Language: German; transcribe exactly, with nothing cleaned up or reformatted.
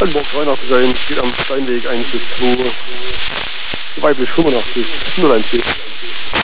Also morgen dreiundachtzig sein, geht am Steinweg eins bis zwei, weiblich fünfundachtzig, null eins vier.